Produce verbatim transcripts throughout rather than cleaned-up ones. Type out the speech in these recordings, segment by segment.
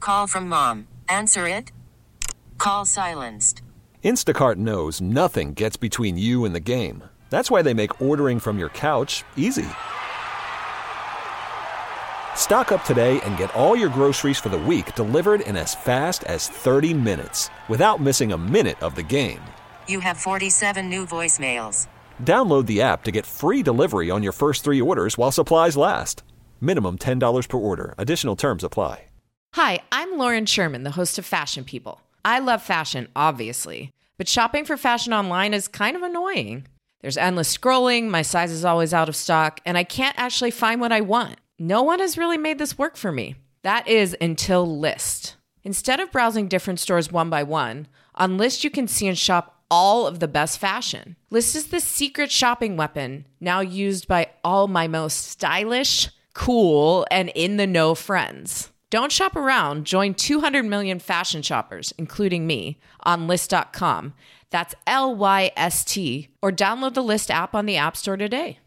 Call from mom. Answer it. Call silenced. Instacart knows nothing gets between you and the game. That's why they make ordering from your couch easy. Stock up today and get all your groceries for the week delivered in as fast as thirty minutes without missing a minute of the game. You have forty-seven new voicemails. Download the app to get free delivery on your first three orders while supplies last. Minimum ten dollars per order. Additional terms apply. Hi, I'm Lauren Sherman, the host of Fashion People. I love fashion, obviously, but shopping for fashion online is kind of annoying. There's endless scrolling, my size is always out of stock, and I can't actually find what I want. No one has really made this work for me. That is until Lyst. Instead of browsing different stores one by one, on Lyst you can see and shop all of the best fashion. Lyst is the secret shopping weapon now used by all my most stylish, cool, and in-the-know friends. Don't shop around. Join two hundred million fashion shoppers, including me, on Lyst dot com. That's L Y S T, or download the Lyst app on the App Store today.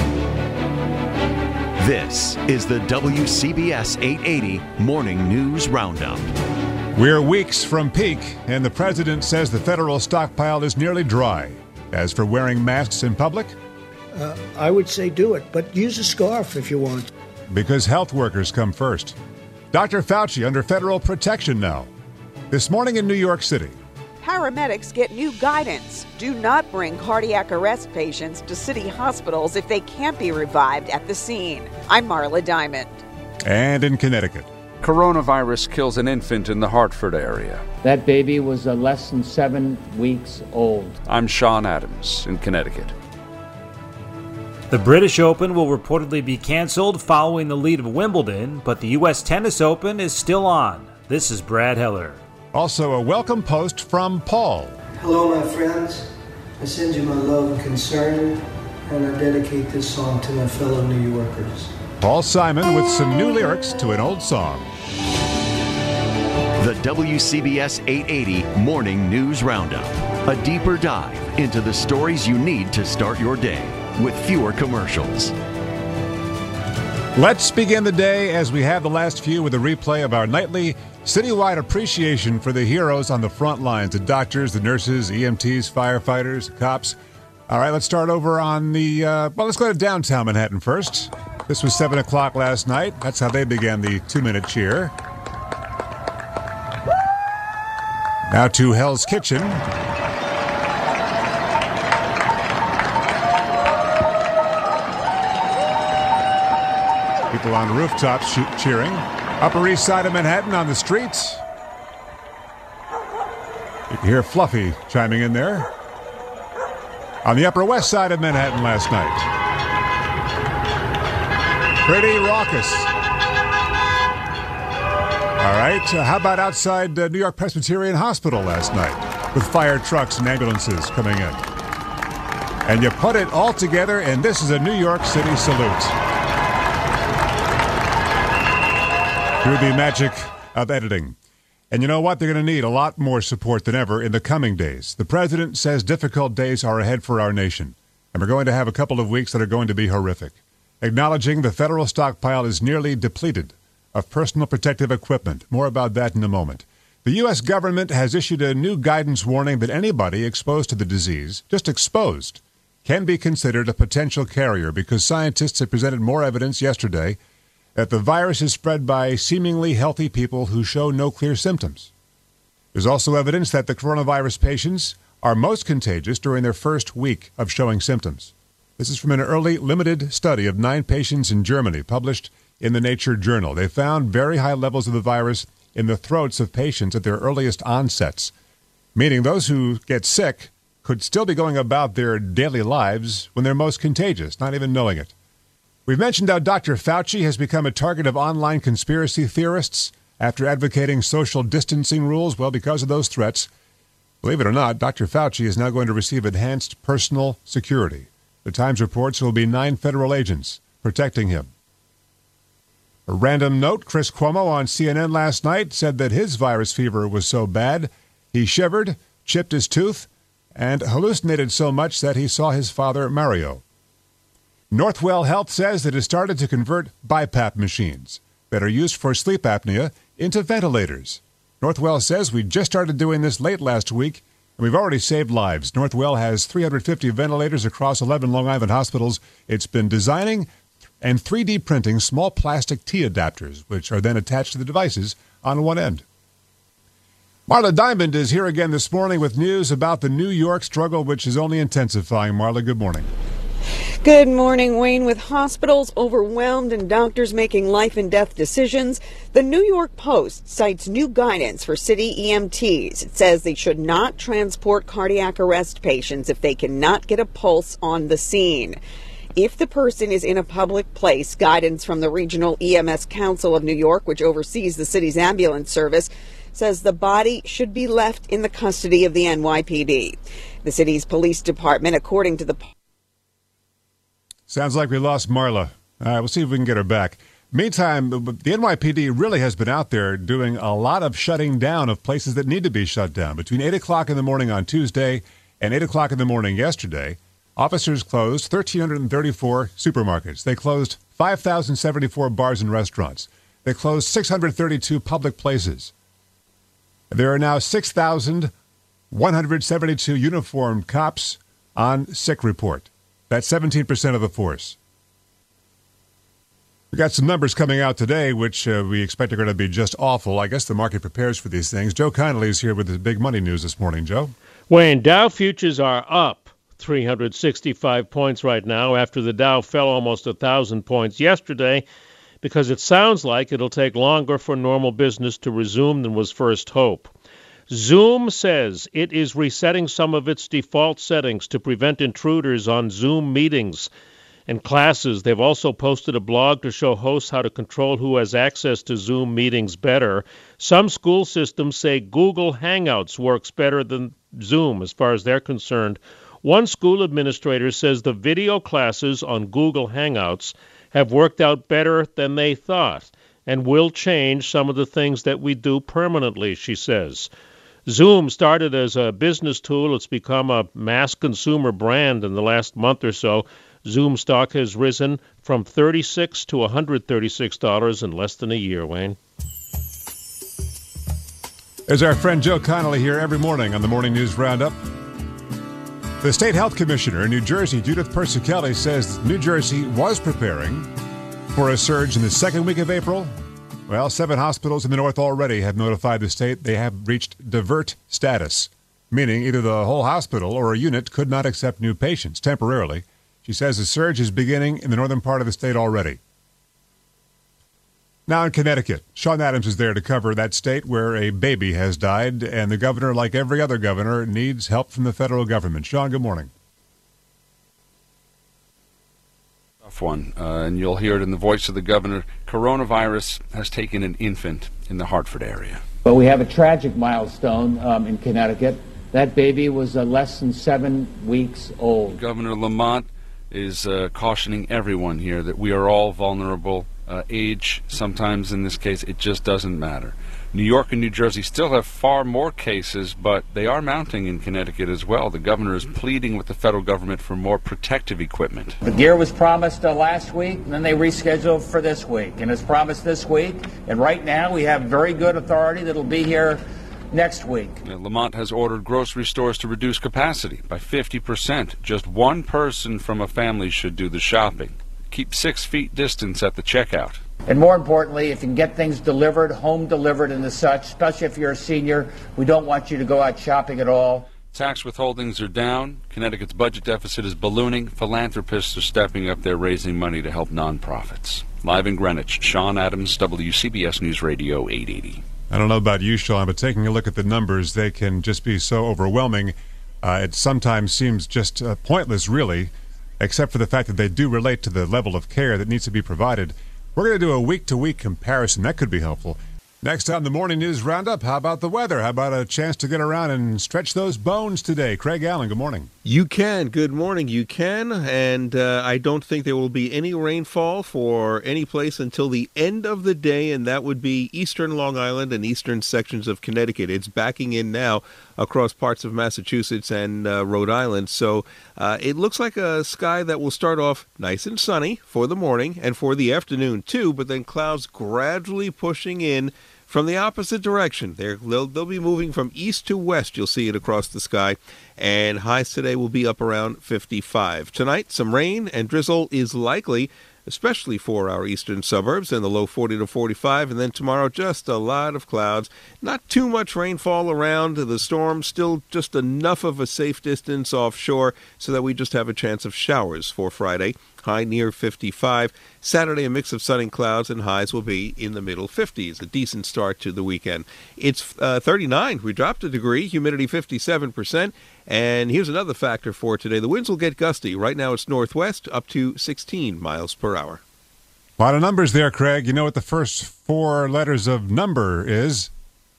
This is the W C B S eight eighty Morning News Roundup. We're weeks from peak, and the president says the federal stockpile is nearly dry. As for wearing masks in public, uh, I would say do it, but use a scarf if you want. Because health workers come first. Doctor Fauci under federal protection now. This morning in New York City. Paramedics get new guidance. Do not bring cardiac arrest patients to city hospitals if they can't be revived at the scene. I'm Marla Diamond. And in Connecticut. Coronavirus kills an infant in the Hartford area. That baby was uh, less than seven weeks old. I'm Sean Adams in Connecticut. The British Open will reportedly be canceled following the lead of Wimbledon, but the U S Tennis Open is still on. This is Brad Heller. Also a welcome post from Paul. Hello, my friends. I send you my love and concern, and I dedicate this song to my fellow New Yorkers. Paul Simon with some new lyrics to an old song. The W C B S eight eighty Morning News Roundup. A deeper dive into the stories you need to start your day with fewer commercials. Let's begin the day as we have the last few with a replay of our nightly citywide appreciation for the heroes on the front lines, the doctors, the nurses, E M Ts, firefighters, cops. All right, let's start over on the, uh, well, let's go to downtown Manhattan first. This was seven o'clock last night. That's how they began the two-minute cheer. Now to Hell's Kitchen. People on rooftops cheering. Upper East Side of Manhattan on the streets. You can hear Fluffy chiming in there. On the Upper West Side of Manhattan last night. Pretty raucous. All right, uh, how about outside uh, New York Presbyterian Hospital last night with fire trucks and ambulances coming in? And you put it all together, and this is a New York City salute. Through the magic of editing. And you know what? They're going to need a lot more support than ever in the coming days. The president says difficult days are ahead for our nation, and we're going to have a couple of weeks that are going to be horrific. Acknowledging the federal stockpile is nearly depleted of personal protective equipment. More about that in a moment. The U S government has issued a new guidance warning that anybody exposed to the disease, just exposed, can be considered a potential carrier because scientists have presented more evidence yesterday that the virus is spread by seemingly healthy people who show no clear symptoms. There's also evidence that the coronavirus patients are most contagious during their first week of showing symptoms. This is from an early limited study of nine patients in Germany published in the Nature Journal. They found very high levels of the virus in the throats of patients at their earliest onsets, meaning those who get sick could still be going about their daily lives when they're most contagious, not even knowing it. We've mentioned how Doctor Fauci has become a target of online conspiracy theorists after advocating social distancing rules. Well, because of those threats, believe it or not, Doctor Fauci is now going to receive enhanced personal security. The Times reports there will be nine federal agents protecting him. A random note, Chris Cuomo on C N N last night said that his virus fever was so bad, he shivered, chipped his tooth, and hallucinated so much that he saw his father Mario. Northwell Health says it has started to convert BiPAP machines that are used for sleep apnea into ventilators. Northwell says we just started doing this late last week, and we've already saved lives. Northwell has three hundred fifty ventilators across eleven Long Island hospitals. It's been designing and three D printing small plastic T-adapters, which are then attached to the devices on one end. Marla Diamond is here again this morning with news about the New York struggle, which is only intensifying. Marla, good morning. Good morning, Wayne. With hospitals overwhelmed and doctors making life and death decisions, the New York Post cites new guidance for city E M Ts. It says they should not transport cardiac arrest patients if they cannot get a pulse on the scene. If the person is in a public place, guidance from the Regional E M S Council of New York, which oversees the city's ambulance service, says the body should be left in the custody of the N Y P D. The city's police department, according to the... Sounds like we lost Marla. All right, we'll see if we can get her back. Meantime, the N Y P D really has been out there doing a lot of shutting down of places that need to be shut down. Between eight o'clock in the morning on Tuesday and eight o'clock in the morning yesterday, officers closed one thousand three hundred thirty-four supermarkets. They closed five thousand seventy-four bars and restaurants. They closed six hundred thirty-two public places. There are now six thousand one hundred seventy-two uniformed cops on sick report. That's seventeen percent of the force. We got some numbers coming out today, which uh, we expect are going to be just awful. I guess the market prepares for these things. Joe Connolly is here with the big money news this morning. Joe? Wayne, Dow futures are up three hundred sixty-five points right now after the Dow fell almost one thousand points yesterday, because it sounds like it'll take longer for normal business to resume than was first hoped. Zoom says it is resetting some of its default settings to prevent intruders on Zoom meetings and classes. They've also posted a blog to show hosts how to control who has access to Zoom meetings better. Some school systems say Google Hangouts works better than Zoom as far as they're concerned. One school administrator says the video classes on Google Hangouts have worked out better than they thought and will change some of the things that we do permanently, she says. Zoom started as a business tool. It's become a mass consumer brand in the last month or so. Zoom stock has risen from thirty-six dollars to one hundred thirty-six dollars in less than a year, Wayne. There's our friend Joe Connolly here every morning on the Morning News Roundup. The State Health Commissioner in New Jersey, Judith Persichilli, says New Jersey was preparing for a surge in the second week of April. Well, seven hospitals in the north already have notified the state they have reached divert status, meaning either the whole hospital or a unit could not accept new patients temporarily. She says the surge is beginning in the northern part of the state already. Now in Connecticut, Sean Adams is there to cover that state where a baby has died, and the governor, like every other governor, needs help from the federal government. Sean, good morning. Tough one, uh, and you'll hear it in the voice of the governor. Coronavirus has taken an infant in the Hartford area. But we have a tragic milestone um, in Connecticut. That baby was uh, less than seven weeks old. Governor Lamont is uh, cautioning everyone here that we are all vulnerable. Uh, age, sometimes in this case, it just doesn't matter. New York and New Jersey still have far more cases, but they are mounting in Connecticut as well. The governor is pleading with the federal government for more protective equipment. The gear was promised uh, last week, and then they rescheduled for this week. And it's promised this week, and right now we have very good authority that'll be here next week. Now, Lamont has ordered grocery stores to reduce capacity by fifty percent. Just one person from a family should do the shopping. Keep six feet distance at the checkout. And more importantly, if you can get things delivered, home delivered and as such, especially if you're a senior, we don't want you to go out shopping at all. Tax withholdings are down. Connecticut's budget deficit is ballooning. Philanthropists are stepping up. They're raising money to help nonprofits. Live in Greenwich, Sean Adams, W C B S News Radio eight eighty. I don't know about you, Sean, but taking a look at the numbers, they can just be so overwhelming. Uh, it sometimes seems just uh, pointless, really, except for the fact that they do relate to the level of care that needs to be provided. We're going to do a week-to-week comparison. That could be helpful. Next on the Morning News Roundup, how about the weather? How about a chance to get around and stretch those bones today? Craig Allen, good morning. You can. Good morning. You can. And uh, I don't think there will be any rainfall for any place until the end of the day, and that would be eastern Long Island and eastern sections of Connecticut. It's backing in now across parts of Massachusetts and uh, Rhode Island. So uh, it looks like a sky that will start off nice and sunny for the morning and for the afternoon, too, but then clouds gradually pushing in from the opposite direction. They're, they'll, they'll be moving from east to west. You'll see it across the sky. And highs today will be up around fifty-five. Tonight, some rain and drizzle is likely, especially for our eastern suburbs, in the low forty to forty-five. And then tomorrow, just a lot of clouds. Not too much rainfall around. The storm still just enough of a safe distance offshore so that we just have a chance of showers for Friday. High near fifty-five. Saturday, a mix of sun and clouds, and highs will be in the middle fifties. A decent start to the weekend. It's uh, thirty-nine. We dropped a degree. Humidity fifty-seven percent. And here's another factor for today. The winds will get gusty. Right now it's northwest up to sixteen miles per hour. A lot of numbers there, Craig. You know what the first four letters of number is?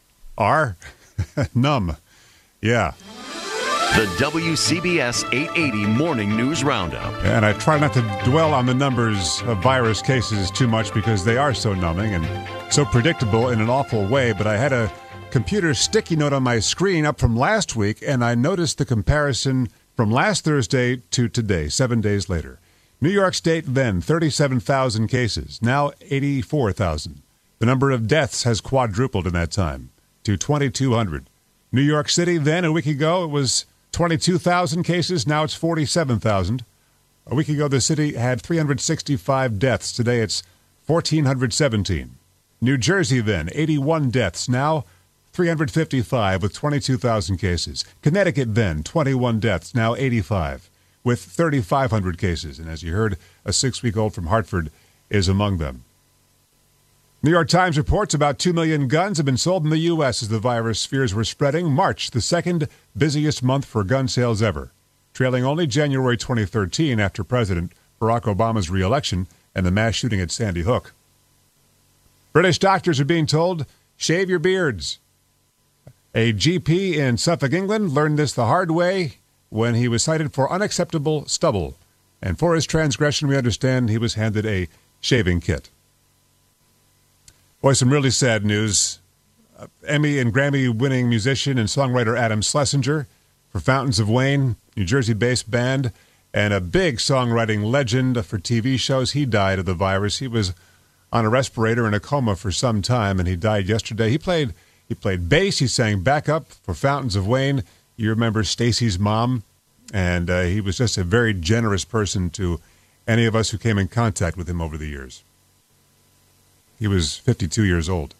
R. Num. Yeah. The W C B S eight eighty Morning News Roundup. And I try not to dwell on the numbers of virus cases too much because they are so numbing and so predictable in an awful way. But I had a computer sticky note on my screen up from last week, and I noticed the comparison from last Thursday to today, seven days later. New York State then, thirty-seven thousand cases, now eighty-four thousand. The number of deaths has quadrupled in that time to twenty-two hundred. New York City then, a week ago, it was twenty-two thousand cases, now it's forty-seven thousand. A week ago, the city had three hundred sixty-five deaths. Today, it's one thousand four hundred seventeen. New Jersey then, eighty-one deaths, now three hundred fifty-five with twenty-two thousand cases. Connecticut then, twenty-one deaths, now eighty-five with three thousand five hundred cases. And as you heard, a six-week-old from Hartford is among them. New York Times reports about two million guns have been sold in the U S as the virus fears were spreading. March, the second busiest month for gun sales ever, trailing only January twenty thirteen after President Barack Obama's re-election and the mass shooting at Sandy Hook. British doctors are being told, shave your beards. A G P in Suffolk, England, learned this the hard way when he was cited for unacceptable stubble. And for his transgression, we understand he was handed a shaving kit. Boy, some really sad news. Uh, Emmy and Grammy-winning musician and songwriter Adam Schlesinger for Fountains of Wayne, New Jersey-based band, and a big songwriting legend for T V shows. He died of the virus. He was on a respirator in a coma for some time, and he died yesterday. He played... He played bass. He sang backup for Fountains of Wayne. You remember Stacy's mom, and uh, he was just a very generous person to any of us who came in contact with him over the years. He was fifty-two years old.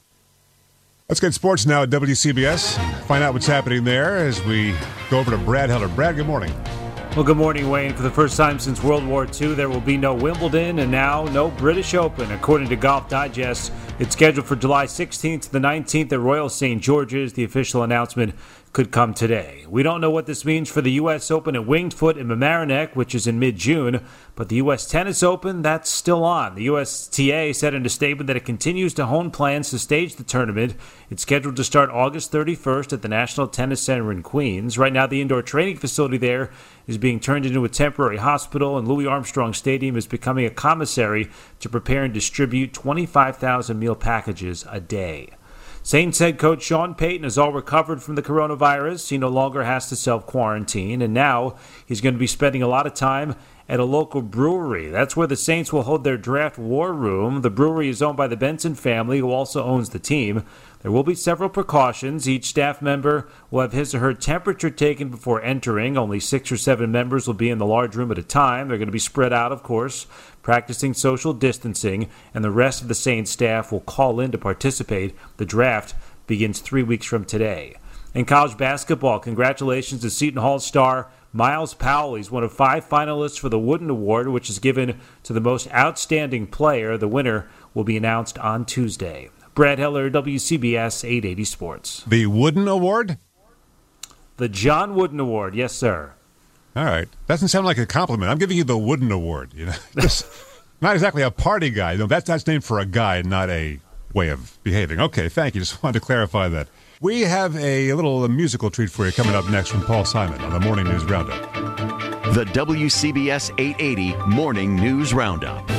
Let's get sports now at W C B S and find out what's happening there as we go over to Brad Heller. Brad, good morning. Well, good morning, Wayne. For the first time since World War Two, there will be no Wimbledon and now no British Open. According to Golf Digest, it's scheduled for July sixteenth to the nineteenth at Royal Saint George's. The official announcement could come today. We don't know what this means for the U S Open at Winged Foot in Mamaroneck, which is in mid-June, but the U S Tennis Open, that's still on. The U S T A said in a statement that it continues to hone plans to stage the tournament. It's scheduled to start August thirty-first at the National Tennis Center in Queens. Right now, the indoor training facility there is being turned into a temporary hospital, and Louis Armstrong Stadium is becoming a commissary to prepare and distribute twenty-five thousand meal packages a day. Saints head coach Sean Payton is all recovered from the coronavirus. He no longer has to self-quarantine, and now he's going to be spending a lot of time at a local brewery. That's where the Saints will hold their draft war room. The brewery is owned by the Benson family, who also owns the team. There will be several precautions. Each staff member will have his or her temperature taken before entering. Only six or seven members will be in the large room at a time. They're going to be spread out, of course, practicing social distancing, and the rest of the Saints staff will call in to participate. The draft begins three weeks from today. In college basketball, congratulations to Seton Hall star Miles Powell. He's one of five finalists for the Wooden Award, which is given to the most outstanding player. The winner will be announced on Tuesday. Brad Heller, W C B S eight eighty Sports. The Wooden Award? The John Wooden Award, yes, sir. All right. Doesn't sound like a compliment. I'm giving you the Wooden Award. You know, just not exactly a party guy. No, that's that's named for a guy, not a way of behaving. Okay, thank you. Just wanted to clarify that. We have a little musical treat for you coming up next from Paul Simon on the Morning News Roundup. The W C B S eight eighty Morning News Roundup.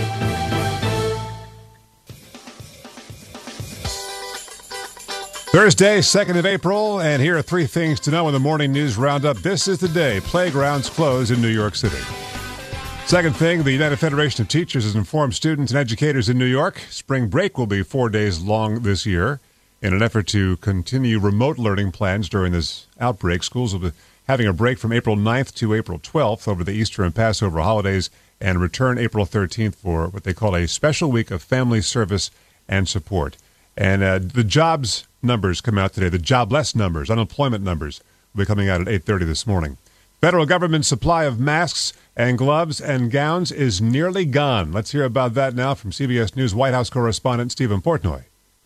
Thursday, second of April, and here are three things to know in the Morning News Roundup. This is the day playgrounds close in New York City. Second thing, the United Federation of Teachers has informed students and educators in New York spring break will be four days long this year. In an effort to continue remote learning plans during this outbreak, schools will be having a break from April ninth to April twelfth over the Easter and Passover holidays and return April thirteenth for what they call a special week of family service and support. And uh, the jobs numbers come out today, the jobless numbers, unemployment numbers will be coming out at eight thirty this morning. Federal government supply of masks and gloves and gowns is nearly gone. Let's hear about that now from C B S News White House correspondent Stephen Portnoy.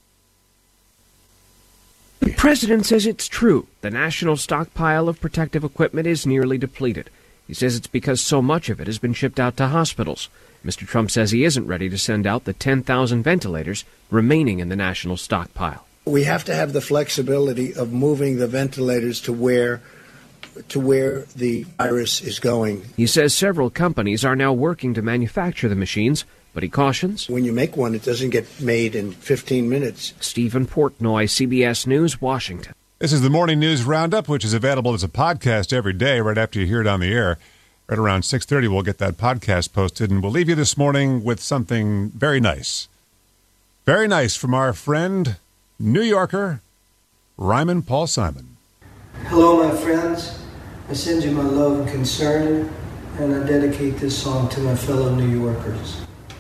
The president says it's true. The national stockpile of protective equipment is nearly depleted. He says it's because so much of it has been shipped out to hospitals. Mister Trump says he isn't ready to send out the ten thousand ventilators remaining in the national stockpile. We have to have the flexibility of moving the ventilators to where to where the virus is going. He says several companies are now working to manufacture the machines, but he cautions when you make one, it doesn't get made in fifteen minutes. Stephen Portnoy, C B S News, Washington. This is the Morning News Roundup, which is available as a podcast every day right after you hear it on the air. Right around six thirty, we'll get that podcast posted, and we'll leave you this morning with something very nice. Very nice from our friend, New Yorker, Ryman Paul Simon. Hello, my friends. I send you my love and concern, and I dedicate this song to my fellow New Yorkers.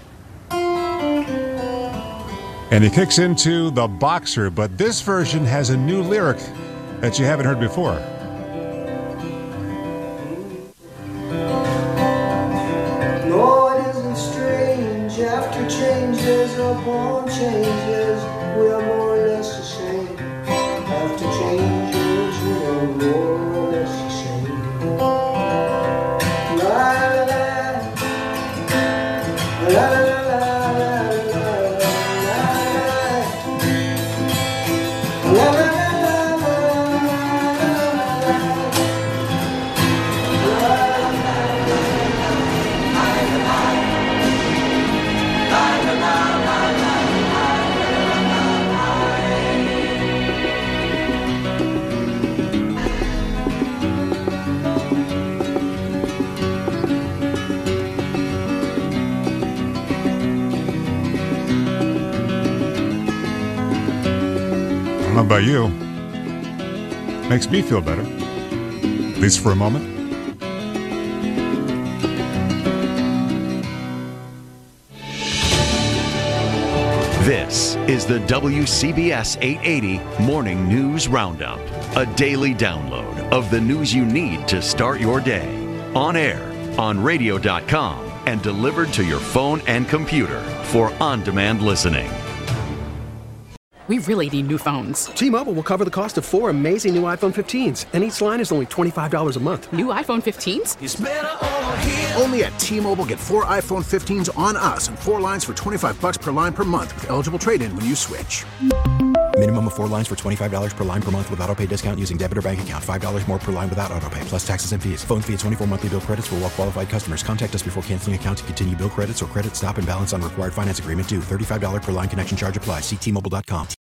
And he kicks into The Boxer, but this version has a new lyric that you haven't heard before. No, it isn't strange. After changes upon changes, we are more or less the same. After changes, we are more or less the same. La la la, la la la. I don't know about you. Makes me feel better. At least for a moment. This is the W C B S eight eighty Morning News Roundup, a daily download of the news you need to start your day. On air, on radio dot com, and delivered to your phone and computer for on-demand listening. We really need new phones. T-Mobile will cover the cost of four amazing new iPhone fifteens, and each line is only twenty-five dollars a month. New iPhone fifteens? It's better over here. Only at T-Mobile, get four iPhone fifteens on us and four lines for twenty-five dollars per line per month with eligible trade-in when you switch. Minimum of four lines for twenty-five dollars per line per month with autopay discount using debit or bank account. five dollars more per line without autopay, plus taxes and fees. Phone fee at twenty-four monthly bill credits for well-qualified customers. Contact us before canceling account to continue bill credits or credit stop and balance on required finance agreement due. thirty-five dollars per line connection charge applies. See T Mobile dot com.